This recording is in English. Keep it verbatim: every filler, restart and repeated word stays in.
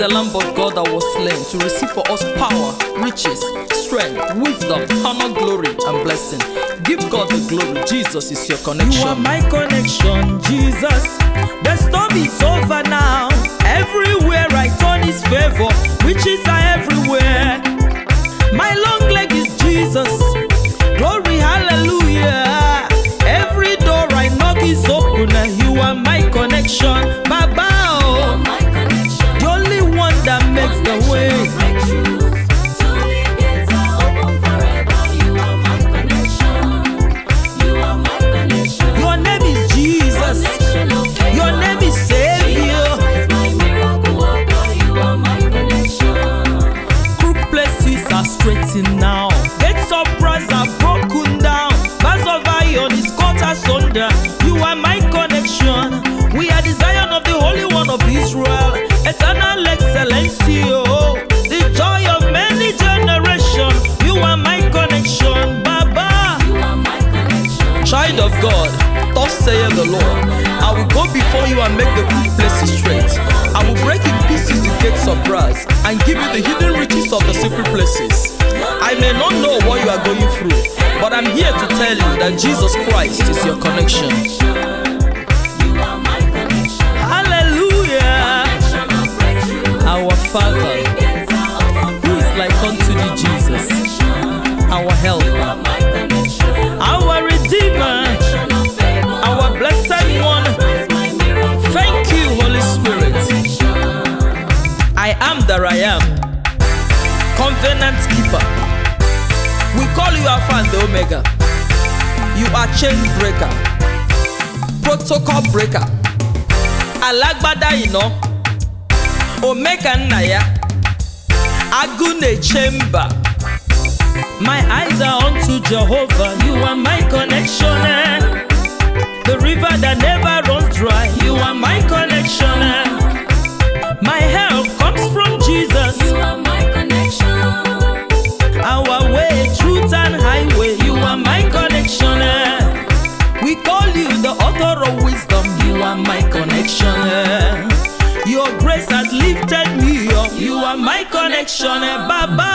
the Lamb of God that was slain to receive for us power, riches, strength, wisdom, honor, glory, and blessing. Give God the glory. Jesus is your connection. You are my connection, Jesus. The storm is over now. Everywhere I turn is favor. Riches are everywhere. My long leg is Jesus. Glory, hallelujah. Every door I knock is open. You are my connection, Baba. Oh, the only one that makes the way. Your name is Jesus. Your name is Savior. Crooked places are straightened now. Gates of brass are broken down. Bars of iron is cut asunder. You are my connection. We are the Zion of the Holy One of Israel. Eternal excellency, oh, the joy of many generations. You are my connection, Baba. You are my connection. Child of God, thus saith the Lord, I will go before you and make the good places straight. I will break in pieces the gates of brass and give you the hidden riches of the secret places. I may not know what you are going through, but I'm here to tell you that Jesus Christ is your connection. You are my connection. Hallelujah. Our Father, who is like unto thee, Jesus, our helper, our Redeemer, our blessed one. Thank you, Holy Spirit. I am that I am, covenant keeper. We call you Alpha and the Omega. You are chain breaker, protocol breaker, alagbada ino, Omega Naya, Agune chamber. My eyes are unto Jehovah. You are my connection. Eh? The river that never runs dry. You are my connection. Eh? My help comes from Jesus. You are my connection. Our way, truth and highway. You are my connection. Eh? We call you the author of wisdom. You are my connection. Eh? Your grace has lifted me up. You are my connection, eh, Baba.